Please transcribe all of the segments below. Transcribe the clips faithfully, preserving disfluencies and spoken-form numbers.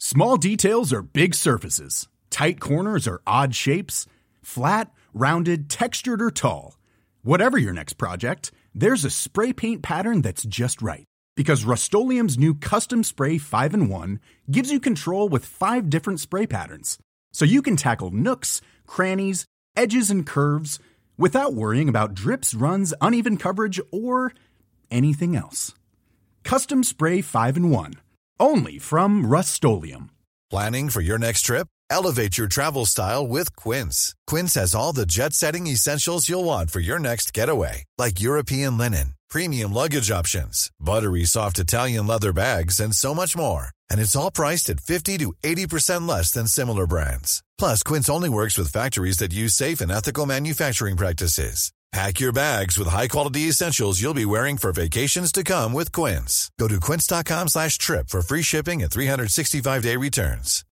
Small details are big surfaces. Tight corners are odd shapes. Flat, rounded, textured, or tall. Whatever your next project, there's a spray paint pattern that's just right. Because Rust-Oleum's new Custom Spray five in one gives you control with five different spray patterns. So you can tackle nooks, crannies, edges, and curves without worrying about drips, runs, uneven coverage, or anything else. Custom Spray five in one. Only from Rust-Oleum. Planning for your next trip? Elevate your travel style with Quince. Quince has all the jet-setting essentials you'll want for your next getaway, like European linen, premium luggage options, buttery soft Italian leather bags, and so much more. And it's all priced at fifty to eighty percent less than similar brands. Plus, Quince only works with factories that use safe and ethical manufacturing practices. Pack your bags with high-quality essentials you'll be wearing for vacations to come with Quince. Go to quince.com slash trip for free shipping and three sixty-five day returns.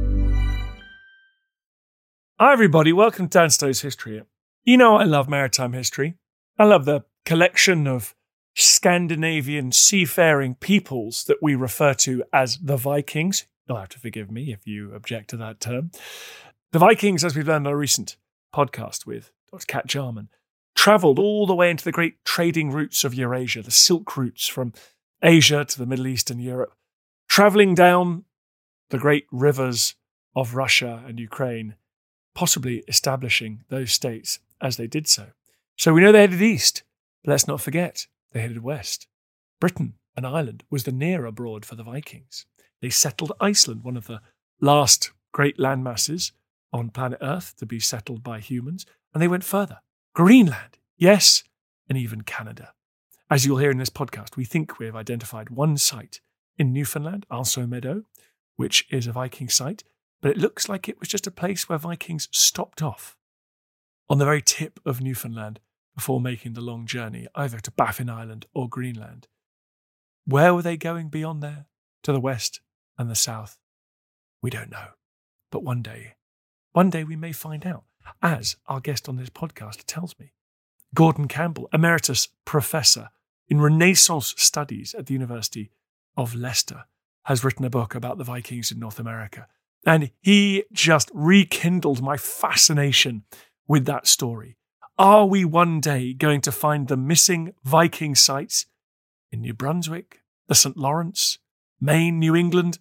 Hi everybody, welcome to Dan Stow's History. You know I love maritime history. I love the collection of Scandinavian seafaring peoples that we refer to as the Vikings. You'll have to forgive me if you object to that term. The Vikings, as we've learned on a recent podcast with Doctor Kat Jarman, travelled all the way into the great trading routes of Eurasia, the Silk routes from Asia to the Middle East and Europe, travelling down the great rivers of Russia and Ukraine, possibly establishing those states as they did so. So we know they headed east, but let's not forget they headed west. Britain and Ireland was the near abroad for the Vikings. They settled Iceland, one of the last great landmasses on planet Earth to be settled by humans, and they went further. Greenland, yes, and even Canada. As you'll hear in this podcast, we think we have identified one site in Newfoundland, Anse Meadow, which is a Viking site, but it looks like it was just a place where Vikings stopped off on the very tip of Newfoundland before making the long journey, either to Baffin Island or Greenland. Where were they going beyond there? To the west and the south? We don't know. But one day, one day we may find out, as our guest on this podcast tells me. Gordon Campbell, Emeritus Professor in Renaissance Studies at the University of Leicester, has written a book about the Vikings in North America. And he just rekindled my fascination with that story. Are we one day going to find the missing Viking sites in New Brunswick, the Saint Lawrence, Maine, New England,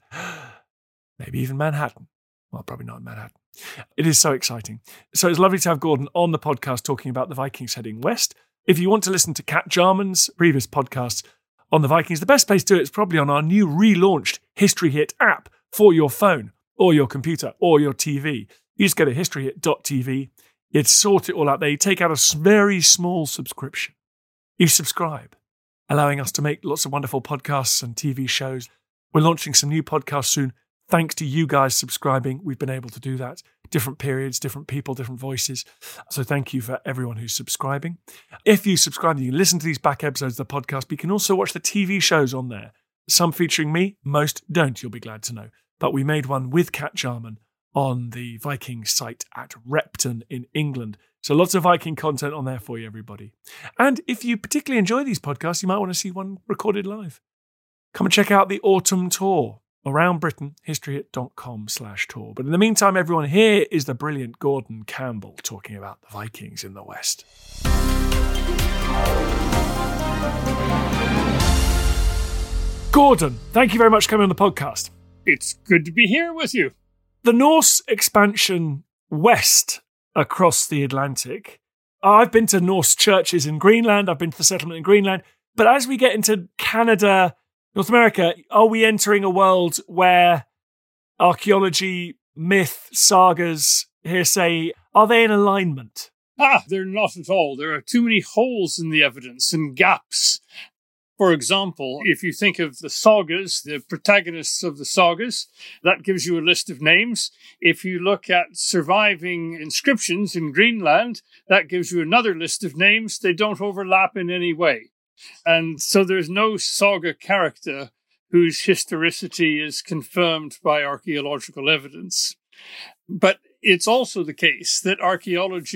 maybe even Manhattan? Well, probably not in Manhattan. It is so exciting. So it's lovely to have Gordon on the podcast talking about the Vikings heading west. If you want to listen to Kat Jarman's previous podcasts on the Vikings, the best place to do it is probably on our new relaunched History Hit app for your phone or your computer or your T V. You just go to history hit dot t v. You'd sort it all out there. You take out a very small subscription. You subscribe, allowing us to make lots of wonderful podcasts and T V shows. We're launching some new podcasts soon. Thanks to you guys subscribing, we've been able to do that. Different periods, different people, different voices. So thank you for everyone who's subscribing. If you subscribe, you can listen to these back episodes of the podcast, but you can also watch the T V shows on there. Some featuring me, most don't, you'll be glad to know. But we made one with Kat Jarman on the Viking site at Repton in England. So lots of Viking content on there for you, everybody. And if you particularly enjoy these podcasts, you might want to see one recorded live. Come and check out the Autumn Tour around Britain, historyhit dot com slash tour. But in the meantime, everyone, here is the brilliant Gordon Campbell talking about the Vikings in the West. Gordon, thank you very much for coming on the podcast. It's good to be here with you. The Norse expansion west across the Atlantic. I've been to Norse churches in Greenland. I've been to the settlement in Greenland. But as we get into Canada, North America, are we entering a world where archaeology, myth, sagas, hearsay, are they in alignment? Ah, they're not at all. There are too many holes in the evidence and gaps. For example, if you think of the sagas, the protagonists of the sagas, that gives you a list of names. If you look at surviving inscriptions in Greenland, that gives you another list of names. They don't overlap in any way. And so there's no saga character whose historicity is confirmed by archaeological evidence. But it's also the case that archaeology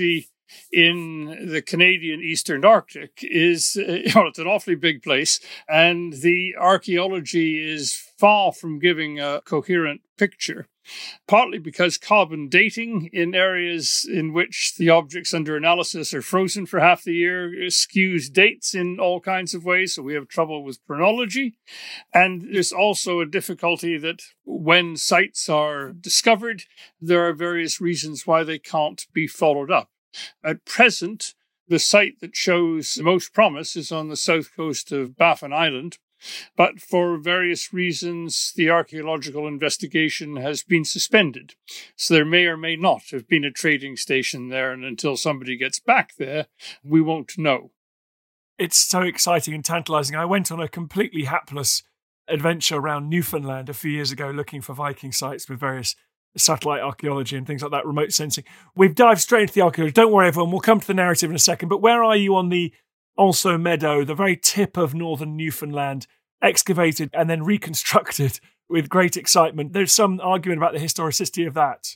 in the Canadian Eastern Arctic is, well, it's an awfully big place, and the archaeology is far from giving a coherent picture, partly because carbon dating in areas in which the objects under analysis are frozen for half the year skews dates in all kinds of ways, so we have trouble with chronology. And there's also a difficulty that when sites are discovered, there are various reasons why they can't be followed up. At present, the site that shows most promise is on the south coast of Baffin Island, but for various reasons, the archaeological investigation has been suspended. So there may or may not have been a trading station there, and until somebody gets back there, we won't know. It's so exciting and tantalizing. I went on a completely hapless adventure around Newfoundland a few years ago looking for Viking sites with various satellite archaeology and things like that, remote sensing. We've dived straight into the archaeology. Don't worry, everyone. We'll come to the narrative in a second. But where are you on the Also Meadow, the very tip of northern Newfoundland, excavated and then reconstructed with great excitement? There's some argument about the historicity of that.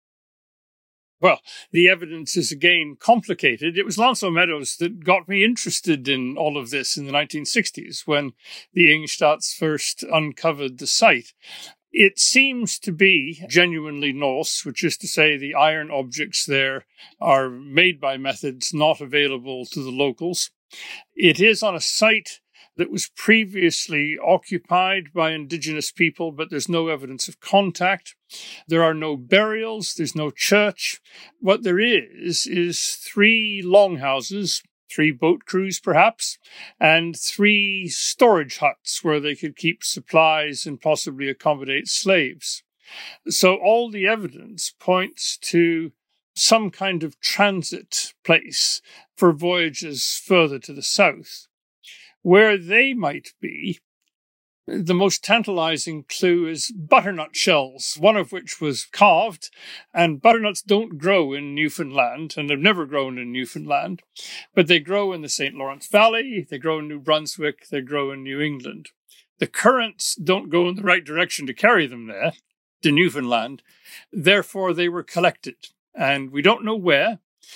Well, the evidence is again complicated. It was L'Anse aux Meadows that got me interested in all of this in the nineteen sixties when the Ingstadts first uncovered the site. It seems to be genuinely Norse, which is to say the iron objects there are made by methods not available to the locals. It is on a site that was previously occupied by indigenous people, but there's no evidence of contact. There are no burials, there's no church. What there is, is three longhouses, three boat crews perhaps, and three storage huts where they could keep supplies and possibly accommodate slaves. So all the evidence points to some kind of transit place for voyages further to the south. Where they might be, the most tantalizing clue is butternut shells, one of which was carved, and butternuts don't grow in Newfoundland, and have never grown in Newfoundland, but they grow in the Saint Lawrence Valley, they grow in New Brunswick, they grow in New England. The currents don't go in the right direction to carry them there, to Newfoundland, therefore they were collected, and we don't know where.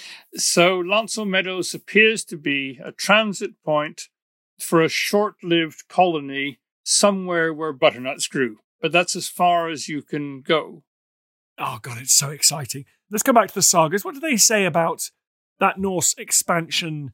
So L'Anse aux Meadows appears to be a transit point for a short-lived colony somewhere where butternuts grew. But that's as far as you can go. Oh, God, it's so exciting. Let's go back to the sagas. What do they say about that Norse expansion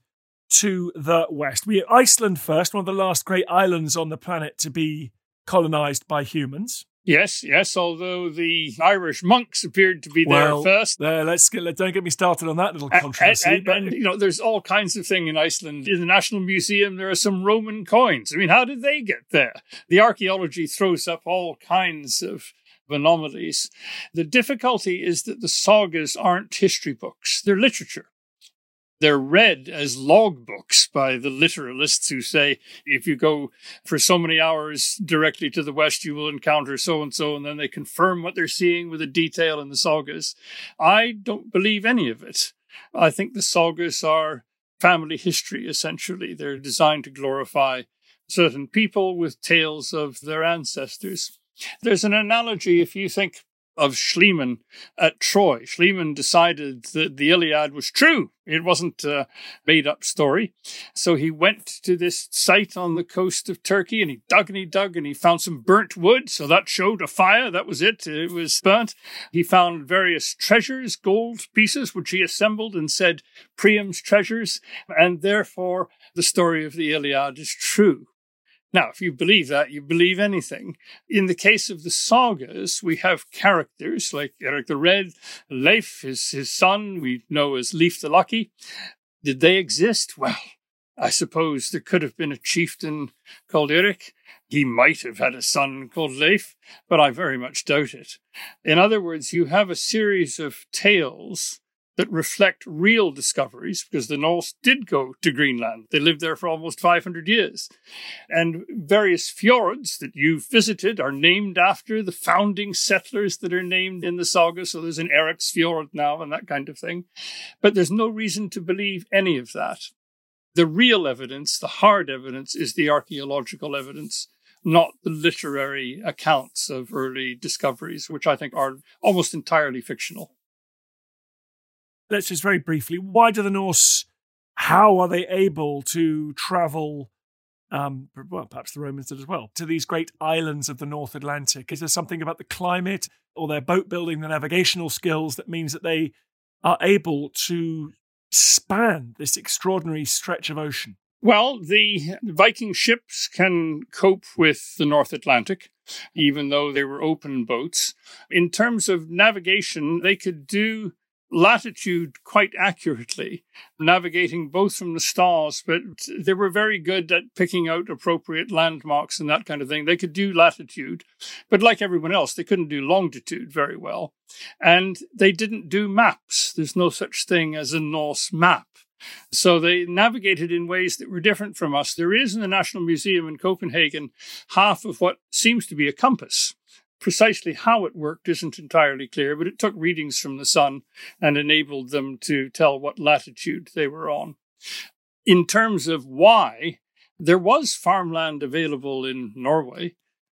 to the west? We Iceland first, one of the last great islands on the planet to be colonized by humans. Yes, yes, although the Irish monks appeared to be well, there first. Uh, let's get, don't get me started on that little controversy. And, and, but... and, you know, there's all kinds of things in Iceland. In the National Museum, there are some Roman coins. I mean, how did they get there? The archaeology throws up all kinds of anomalies. The difficulty is that the sagas aren't history books. They're literature. They're read as logbooks by the literalists who say, if you go for so many hours directly to the west, you will encounter so-and-so, and then they confirm what they're seeing with a detail in the sagas. I don't believe any of it. I think the sagas are family history, essentially. They're designed to glorify certain people with tales of their ancestors. There's an analogy, if you think of Schliemann at Troy. Schliemann decided that the Iliad was true. It wasn't a made-up story. So he went to this site on the coast of Turkey, and he dug and he dug, and he found some burnt wood. So that showed a fire. That was it. It was burnt. He found various treasures, gold pieces, which he assembled and said, Priam's treasures. And therefore, the story of the Iliad is true. Now, if you believe that, you believe anything. In the case of the sagas, we have characters like Eric the Red, Leif, his, his son, we know as Leif the Lucky. Did they exist? Well, I suppose there could have been a chieftain called Eric. He might have had a son called Leif, but I very much doubt it. In other words, you have a series of tales that reflect real discoveries, because the Norse did go to Greenland. They lived there for almost five hundred years. And various fjords that you've visited are named after the founding settlers that are named in the saga. So there's an Eriksfjord now and that kind of thing. But there's no reason to believe any of that. The real evidence, the hard evidence, is the archaeological evidence, not the literary accounts of early discoveries, which I think are almost entirely fictional. let's just very briefly, why do the Norse, how are they able to travel, um, well, perhaps the Romans did as well, to these great islands of the North Atlantic? Is there something about the climate or their boat building, the navigational skills that means that they are able to span this extraordinary stretch of ocean? Well, the Viking ships can cope with the North Atlantic, even though they were open boats. In terms of navigation, they could do latitude quite accurately, navigating both from the stars, but they were very good at picking out appropriate landmarks and that kind of thing. They could do latitude, but like everyone else, they couldn't do longitude very well. And they didn't do maps. There's no such thing as a Norse map. So they navigated in ways that were different from us. There is in the National Museum in Copenhagen half of what seems to be a compass. Precisely how it worked isn't entirely clear, but it took readings from the sun and enabled them to tell what latitude they were on. In terms of why, there was farmland available in Norway,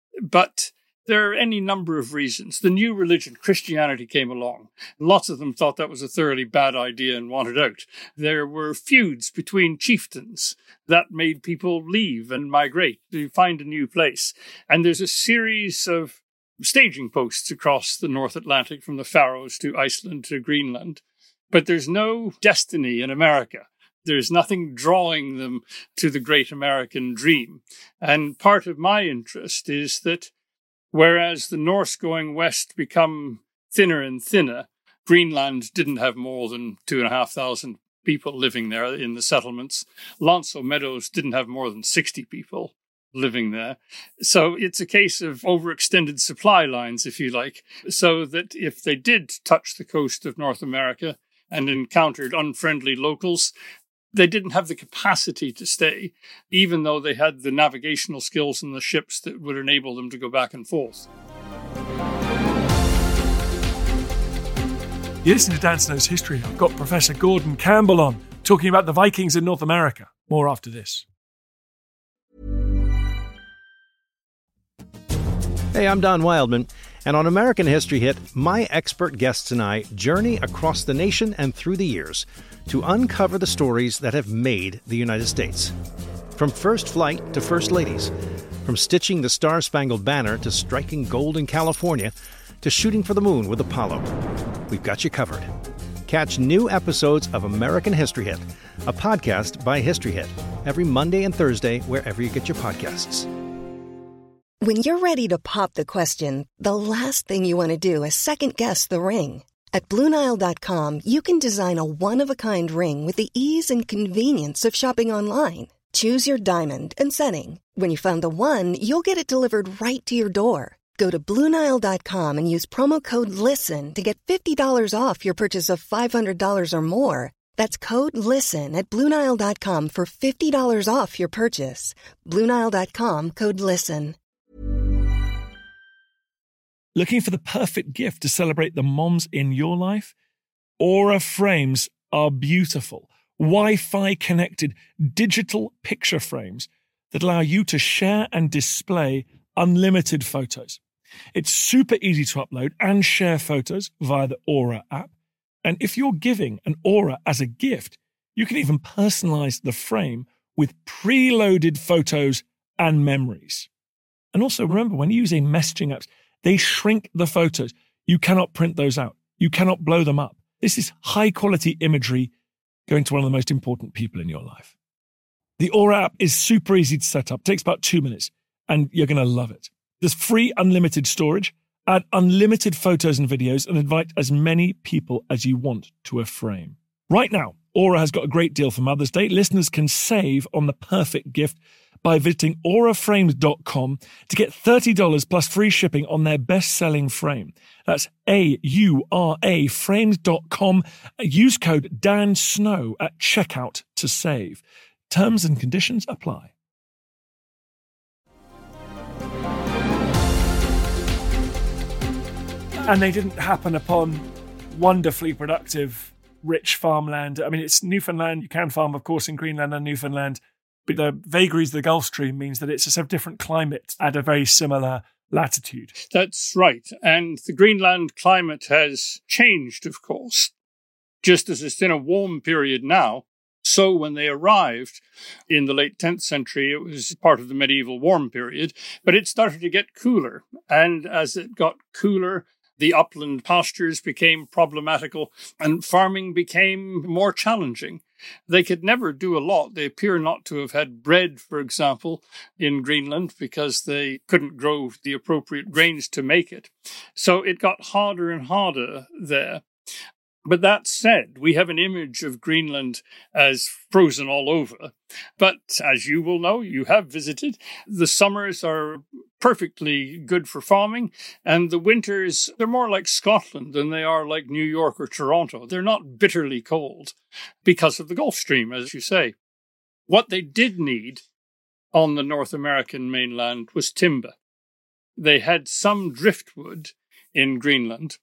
but there are any number of reasons. The new religion, Christianity, came along. Lots of them thought that was a thoroughly bad idea and wanted out. There were feuds between chieftains that made people leave and migrate to find a new place. And there's a series of staging posts across the North Atlantic from the Faroes to Iceland to Greenland. But there's no destiny in America. There's nothing drawing them to the great American dream. And part of my interest is that whereas the Norse going west become thinner and thinner, Greenland didn't have more than two and a half thousand people living there in the settlements. Lonso Meadows didn't have more than sixty people living there. So it's a case of overextended supply lines, if you like, so that if they did touch the coast of North America and encountered unfriendly locals, they didn't have the capacity to stay, even though they had the navigational skills and the ships that would enable them to go back and forth. You listen to Dan Snow's History. I've got Professor Gordon Campbell on, talking about the Vikings in North America. More after this. Hey, I'm Don Wildman, and on American History Hit, my expert guests and I journey across the nation and through the years to uncover the stories that have made the United States. From first flight to first ladies, from stitching the Star-Spangled Banner to striking gold in California, to shooting for the moon with Apollo. We've got you covered. Catch new episodes of American History Hit, a podcast by History Hit, every Monday and Thursday wherever you get your podcasts. When you're ready to pop the question, the last thing you want to do is second-guess the ring. At Blue Nile dot com, you can design a one-of-a-kind ring with the ease and convenience of shopping online. Choose your diamond and setting. When you find the one, you'll get it delivered right to your door. Go to Blue Nile dot com and use promo code LISTEN to get fifty dollars off your purchase of five hundred dollars or more. That's code LISTEN at Blue Nile dot com for fifty dollars off your purchase. Blue Nile dot com, code LISTEN. Looking for the perfect gift to celebrate the moms in your life? Aura frames are beautiful, Wi-Fi connected digital picture frames that allow you to share and display unlimited photos. It's super easy to upload and share photos via the Aura app. And if you're giving an Aura as a gift, you can even personalize the frame with preloaded photos and memories. And also remember, when you're using messaging apps, they shrink the photos. You cannot print those out. You cannot blow them up. This is high-quality imagery going to one of the most important people in your life. The Aura app is super easy to set up. It takes about two minutes, and you're going to love it. There's free unlimited storage, add unlimited photos and videos, and invite as many people as you want to a frame. Right now, Aura has got a great deal for Mother's Day. Listeners can save on the perfect gift by visiting aura frames dot com to get thirty dollars plus free shipping on their best-selling frame. That's A U R A frames dot com. Use code DANSNOW at checkout to save. Terms and conditions apply. And they didn't happen upon wonderfully productive, rich farmland. I mean, it's Newfoundland. You can farm, of course, in Greenland and Newfoundland. But the vagaries of the Gulf Stream means that it's a sort of different climate at a very similar latitude. That's right. And the Greenland climate has changed, of course. Just as it's in a warm period now, so when they arrived in the late tenth century, it was part of the medieval warm period, but it started to get cooler. And as it got cooler, the upland pastures became problematical and farming became more challenging. They could never do a lot. They appear not to have had bread, for example, in Greenland because they couldn't grow the appropriate grains to make it. So it got harder and harder there. But that said, we have an image of Greenland as frozen all over. But as you will know, you have visited, the summers are perfectly good for farming, and the winters, they're more like Scotland than they are like New York or Toronto. They're not bitterly cold because of the Gulf Stream, as you say. What they did need on the North American mainland was timber. They had some driftwood in Greenland.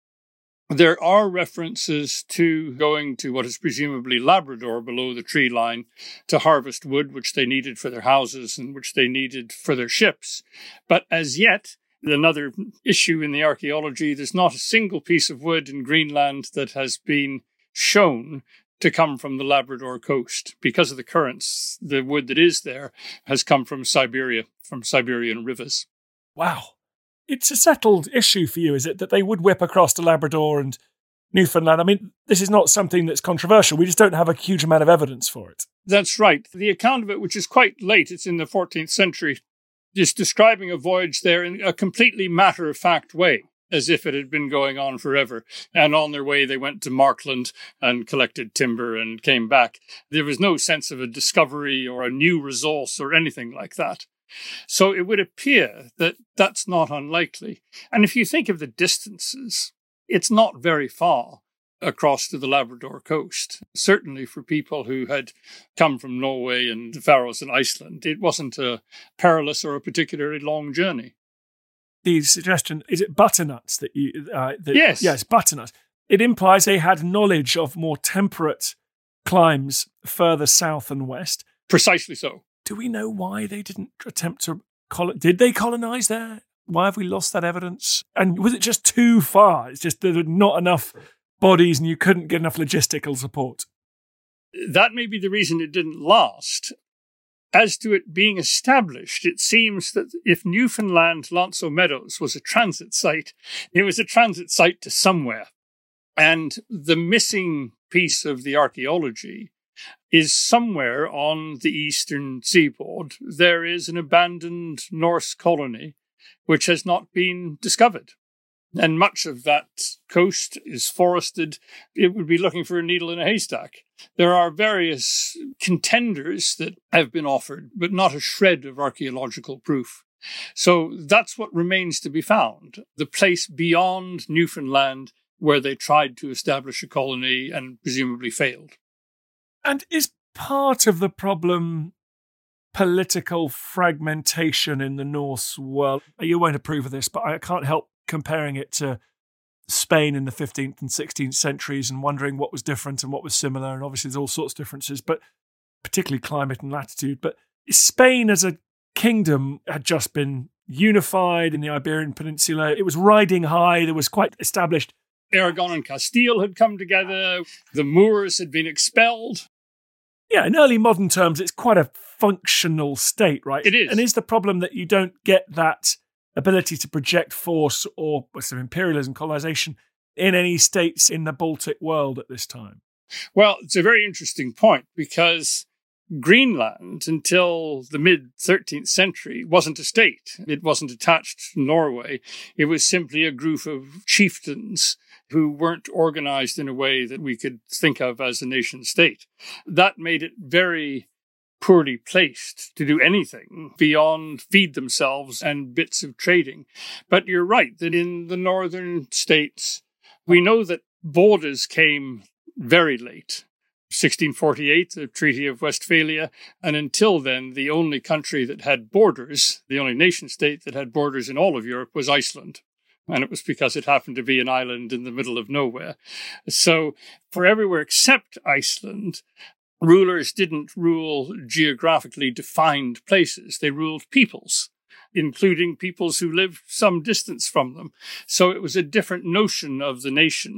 There are references to going to what is presumably Labrador below the tree line to harvest wood, which they needed for their houses and which they needed for their ships. But as yet, another issue in the archaeology, there's not a single piece of wood in Greenland that has been shown to come from the Labrador coast. Because of the currents, the wood that is there has come from Siberia, from Siberian rivers. Wow. It's a settled issue for you, is it, that they would whip across to Labrador and Newfoundland? I mean, this is not something that's controversial. We just don't have a huge amount of evidence for it. That's right. The account of it, which is quite late, it's in the fourteenth century, is describing a voyage there in a completely matter-of-fact way, as if it had been going on forever. And on their way, they went to Markland and collected timber and came back. There was no sense of a discovery or a new resource or anything like that. So it would appear that that's not unlikely. And if you think of the distances, it's not very far across to the Labrador coast. Certainly for people who had come from Norway and the Faroes and Iceland, it wasn't a perilous or a particularly long journey. The suggestion, is it butternuts that you... Uh, that, yes. Yes, butternuts. It implies they had knowledge of more temperate climes further south and west. Precisely so. Do we know why they didn't attempt to... Col- Did they colonize there? Why have we lost that evidence? And was it just too far? It's just there were not enough bodies and you couldn't get enough logistical support. That may be the reason it didn't last. As to it being established, it seems that if Newfoundland L'Anse aux Meadows was a transit site, it was a transit site to somewhere. And the missing piece of the archaeology is somewhere on the eastern seaboard. There is an abandoned Norse colony which has not been discovered. And much of that coast is forested. It would be looking for a needle in a haystack. There are various contenders that have been offered, but not a shred of archaeological proof. So that's what remains to be found. The place beyond Newfoundland where they tried to establish a colony and presumably failed. And is part of the problem political fragmentation in the Norse world? You won't approve of this, but I can't help comparing it to Spain in the fifteenth and sixteenth centuries and wondering what was different and what was similar. And obviously there's all sorts of differences, but particularly climate and latitude. But Spain as a kingdom had just been unified in the Iberian Peninsula. It was riding high. There was quite established. Aragon and Castile had come together. The Moors had been expelled. Yeah, in early modern terms, it's quite a functional state, right? It is. And is the problem that you don't get that ability to project force or some imperialism, colonization in any states in the Baltic world at this time? Well, it's a very interesting point because Greenland, until the mid-thirteenth century, wasn't a state. It wasn't attached to Norway. It was simply a group of chieftains who weren't organized in a way that we could think of as a nation state. That made it very poorly placed to do anything beyond feed themselves and bits of trading. But you're right that in the northern states, we know that borders came very late. sixteen forty-eight, the Treaty of Westphalia, and until then, the only country that had borders, the only nation state that had borders in all of Europe was Iceland. And it was because it happened to be an island in the middle of nowhere. So for everywhere except Iceland, rulers didn't rule geographically defined places. They ruled peoples, including peoples who lived some distance from them. So it was a different notion of the nation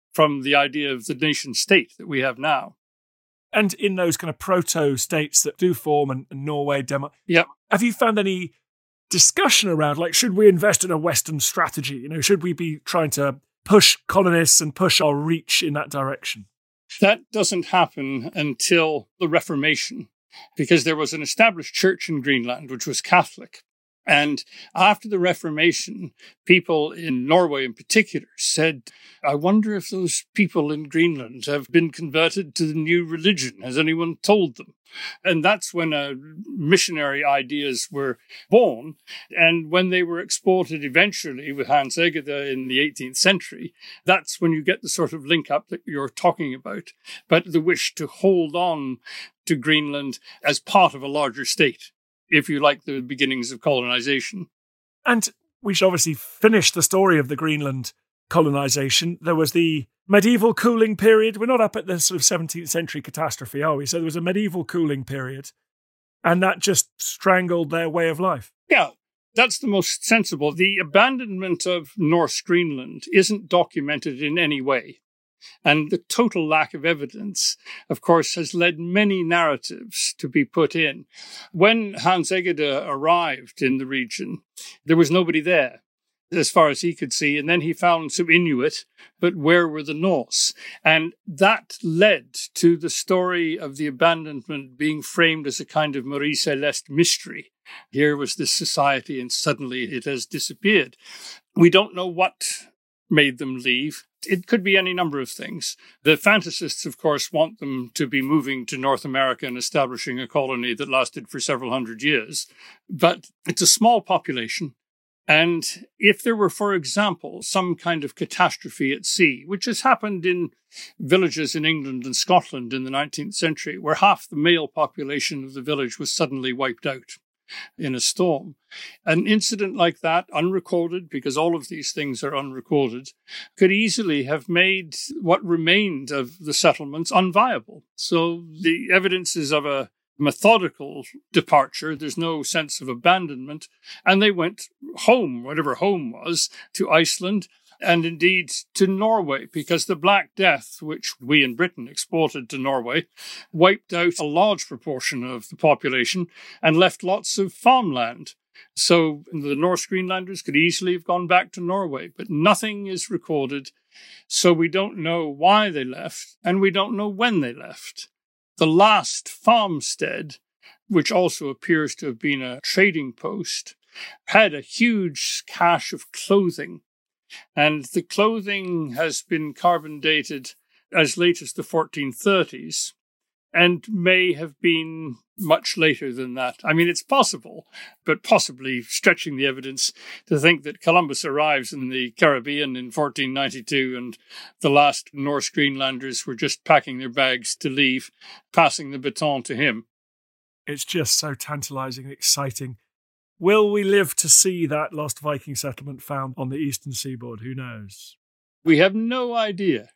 from the idea of the nation state that we have now. And in those kind of proto-states that do form, and, and Norway, Denmark, yep. have you found any discussion around, like, should we invest in a Western strategy? You know, should we be trying to push colonists and push our reach in that direction? That doesn't happen until the Reformation, because there was an established church in Greenland, which was Catholic. And after the Reformation, people in Norway in particular said, I wonder if those people in Greenland have been converted to the new religion. Has anyone told them? And that's when uh, missionary ideas were born. And when they were exported eventually with Hans Egede in the eighteenth century, that's when you get the sort of link up that you're talking about. But the wish to hold on to Greenland as part of a larger state, if you like, the beginnings of colonization. And we should obviously finish the story of the Greenland colonization. There was the medieval cooling period. We're not up at the sort of seventeenth century catastrophe, are we? So there was a medieval cooling period, and that just strangled their way of life. Yeah, that's the most sensible. The abandonment of North Greenland isn't documented in any way. And the total lack of evidence, of course, has led many narratives to be put in. When Hans Egede arrived in the region, there was nobody there, as far as he could see. And then he found some Inuit, but where were the Norse? And that led to the story of the abandonment being framed as a kind of Marie Celeste mystery. Here was this society, and suddenly it has disappeared. We don't know what made them leave. It could be any number of things. The fantasists, of course, want them to be moving to North America and establishing a colony that lasted for several hundred years. But it's a small population. And if there were, for example, some kind of catastrophe at sea, which has happened in villages in England and Scotland in the nineteenth century, where half the male population of the village was suddenly wiped out in a storm. An incident like that, unrecorded, because all of these things are unrecorded, could easily have made what remained of the settlements unviable. So the evidence is of a methodical departure. There's no sense of abandonment. And they went home, whatever home was, to Iceland, and indeed to Norway, because the Black Death, which we in Britain exported to Norway, wiped out a large proportion of the population and left lots of farmland. So the North Greenlanders could easily have gone back to Norway, but nothing is recorded. So we don't know why they left, and we don't know when they left. The last farmstead, which also appears to have been a trading post, had a huge cache of clothing. And the clothing has been carbon dated as late as the fourteen thirties and may have been much later than that. I mean, it's possible, but possibly stretching the evidence to think that Columbus arrives in the Caribbean in fourteen ninety-two and the last Norse Greenlanders were just packing their bags to leave, passing the baton to him. It's just so tantalizing and exciting. Will we live to see that lost Viking settlement found on the eastern seaboard? Who knows? We have no idea.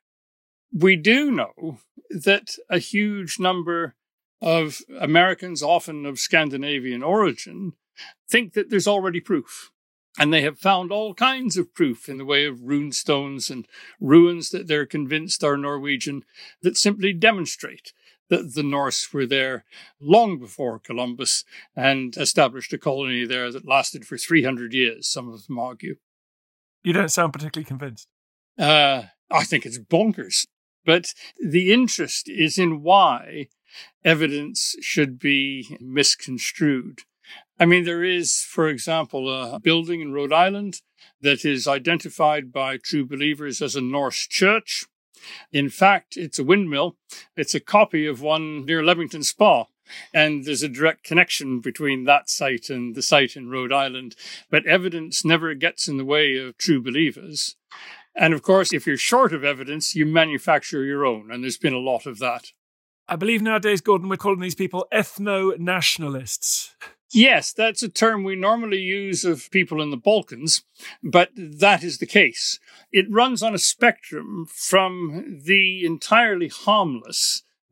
We do know that a huge number of Americans, often of Scandinavian origin, think that there's already proof. And they have found all kinds of proof in the way of rune stones and ruins that they're convinced are Norwegian that simply demonstrate that the Norse were there long before Columbus and established a colony there that lasted for three hundred years, some of them argue. You don't sound particularly convinced. Uh, I think it's bonkers. But the interest is in why evidence should be misconstrued. I mean, there is, for example, a building in Rhode Island that is identified by true believers as a Norse church. In fact, it's a windmill. It's a copy of one near Leamington Spa. And there's a direct connection between that site and the site in Rhode Island. But evidence never gets in the way of true believers. And of course, if you're short of evidence, you manufacture your own. And there's been a lot of that. I believe nowadays, Gordon, we're calling these people ethno-nationalists. Yes, that's a term we normally use of people in the Balkans, but that is the case. It runs on a spectrum from the entirely harmless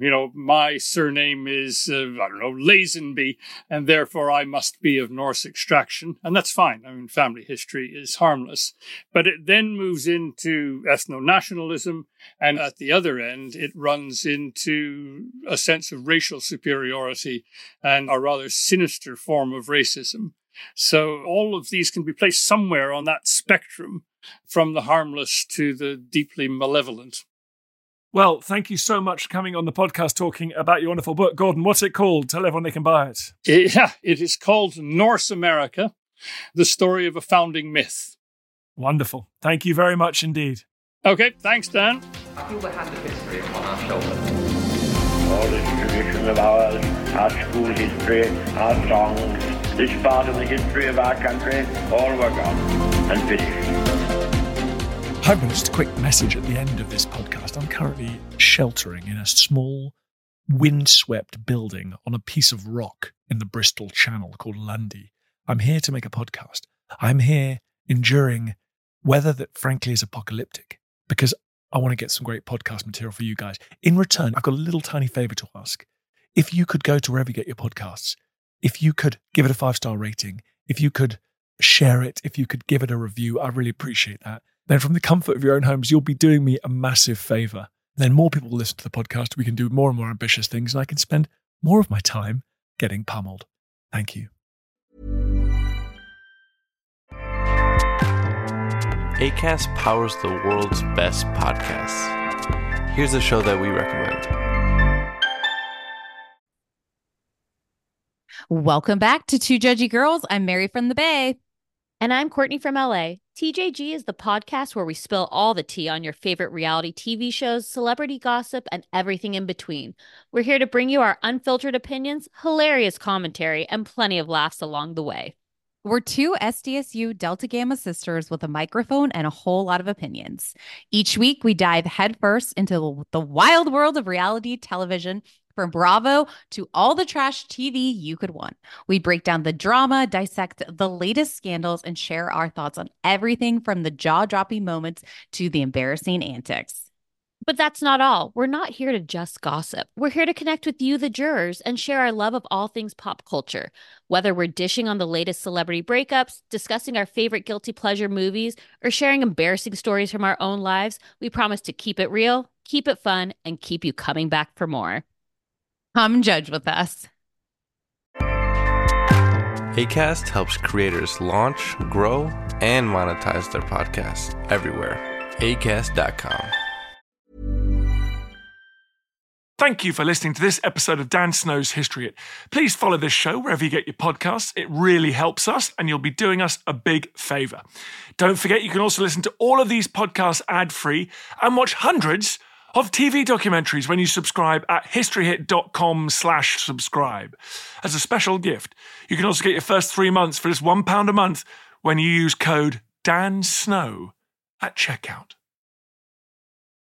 You know, my surname is, uh, I don't know, Lazenby, and therefore I must be of Norse extraction. And that's fine. I mean, family history is harmless. But it then moves into ethno-nationalism, and at the other end, it runs into a sense of racial superiority and a rather sinister form of racism. So all of these can be placed somewhere on that spectrum, from the harmless to the deeply malevolent. Well, thank you so much for coming on the podcast talking about your wonderful book. Gordon, what's it called? Tell everyone they can buy it. Yeah, it is called Norse America, The Story of a Founding Myth. Wonderful. Thank you very much indeed. Okay, thanks, Dan. I feel the hand of history upon our shoulders. All this tradition of ours, our school history, our songs, this part of the history of our country, all were gone and finished. I've got just a quick message at the end of this podcast. I'm currently sheltering in a small, windswept building on a piece of rock in the Bristol Channel called Lundy. I'm here to make a podcast. I'm here enduring weather that frankly is apocalyptic because I want to get some great podcast material for you guys. In return, I've got a little tiny favor to ask. If you could go to wherever you get your podcasts, if you could give it a five-star rating, if you could share it, if you could give it a review, I really appreciate that. Then from the comfort of your own homes, you'll be doing me a massive favor. Then more people will listen to the podcast. We can do more and more ambitious things, and I can spend more of my time getting pummeled. Thank you. Acast powers the world's best podcasts. Here's a show that we recommend. Welcome back to Two Judgy Girls. I'm Mary from the Bay. And I'm Courtney from L A. T J G is the podcast where we spill all the tea on your favorite reality T V shows, celebrity gossip, and everything in between. We're here to bring you our unfiltered opinions, hilarious commentary, and plenty of laughs along the way. We're two S D S U Delta Gamma sisters with a microphone and a whole lot of opinions. Each week, we dive headfirst into the wild world of reality television, from Bravo to all the trash T V you could want. We break down the drama, dissect the latest scandals, and share our thoughts on everything from the jaw-dropping moments to the embarrassing antics. But that's not all. We're not here to just gossip. We're here to connect with you, the jurors, and share our love of all things pop culture. Whether we're dishing on the latest celebrity breakups, discussing our favorite guilty pleasure movies, or sharing embarrassing stories from our own lives, we promise to keep it real, keep it fun, and keep you coming back for more. Come judge with us. Acast helps creators launch, grow, and monetize their podcasts everywhere. acast dot com. Thank you for listening to this episode of Dan Snow's History Hit. Please follow this show wherever you get your podcasts. It really helps us, and you'll be doing us a big favour. Don't forget, you can also listen to all of these podcasts ad-free and watch hundreds of T V documentaries when you subscribe at historyhit.com slash subscribe. As a special gift, you can also get your first three months for just one pound a month when you use code DANSNOW at checkout.